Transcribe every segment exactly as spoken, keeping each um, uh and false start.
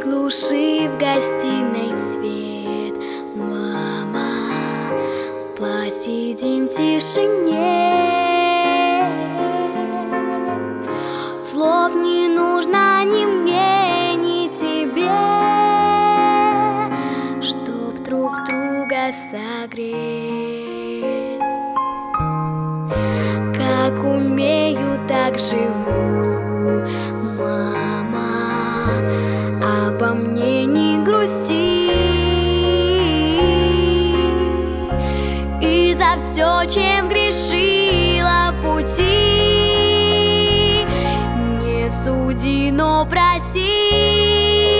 Приглуши в гостиной свет, мама, посидим в тишине. Слов не нужно ни мне, ни тебе, чтоб друг друга согреть. Как умею, так живу, мама, обо мне не грусти. И за все, чем грешила в пути, не суди, но прости.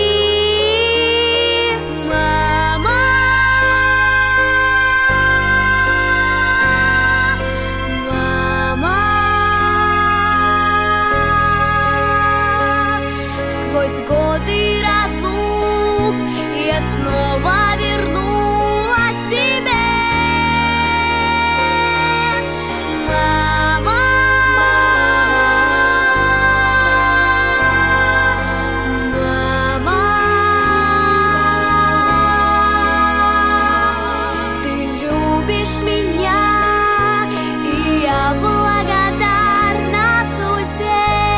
Сквозь годы разлук я снова вернулась к тебе, мама, мама. Ты любишь меня, и я благодарна судьбе.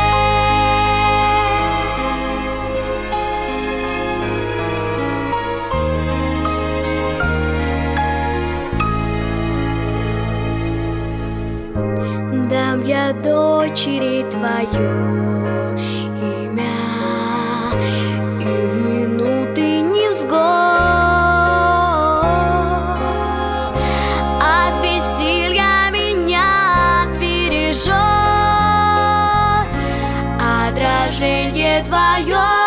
Дам я дочери твое имя, и в минуты невзгод от бессилья меня сбережет отражение твое.